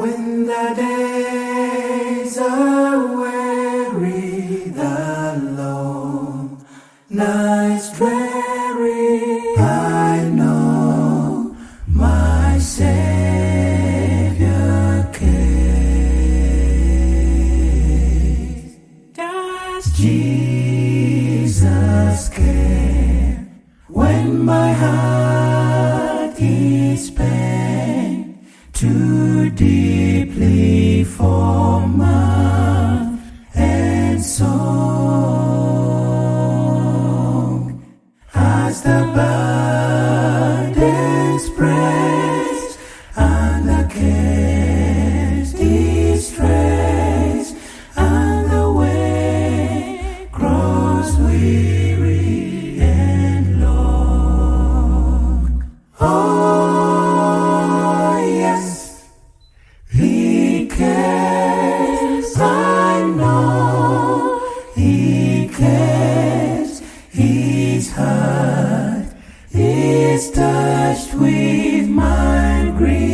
When the days are weary, the long nights dreary, I know my Savior cares. Does Jesus care when my heart is pained too deeply for mirth and song? As the burdens press and the cares distress and the way grows weary and long. Oh yes, He cares, I know He cares. His heart is touched with my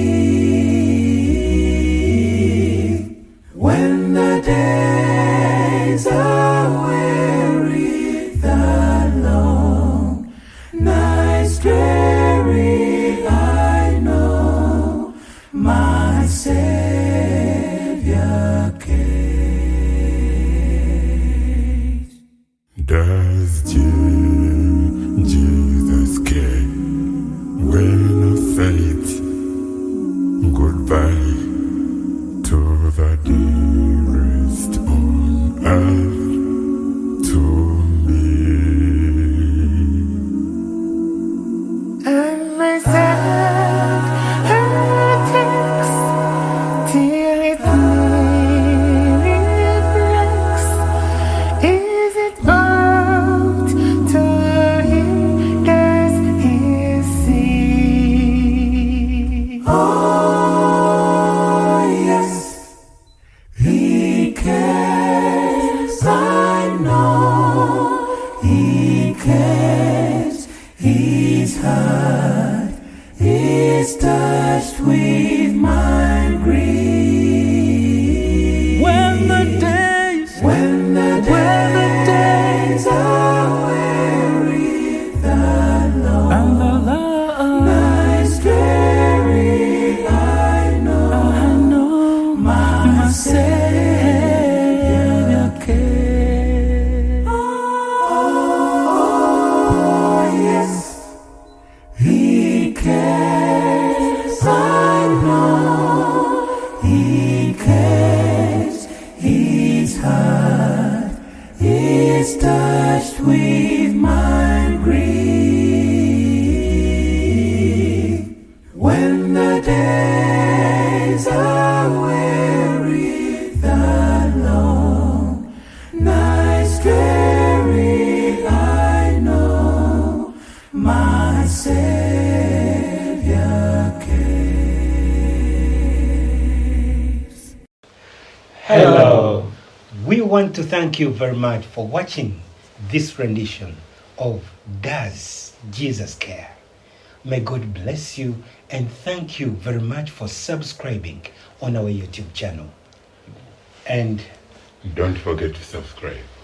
grief. When the days are weary, the long nights dreary, I know my Savior cares. Does Jesus care when I say it? Goodbye to the dearest on earth to me. And myself hurts till it really breaks. Is it out to Him? Does He see? Oh yes, He cares, I know He cares. His heart is touched with my grief. When the days are weary, the long nights dreary, I know my Savior cares. Oh yes, He cares, I know He cares. His heart is touched with my grief. When the days are weary, the long nights dreary, I know my Savior cares. Hello. We want to thank you very much for watching this rendition of Does Jesus Care? May God bless you and thank you very much for subscribing on our YouTube channel. And Don't forget to subscribe.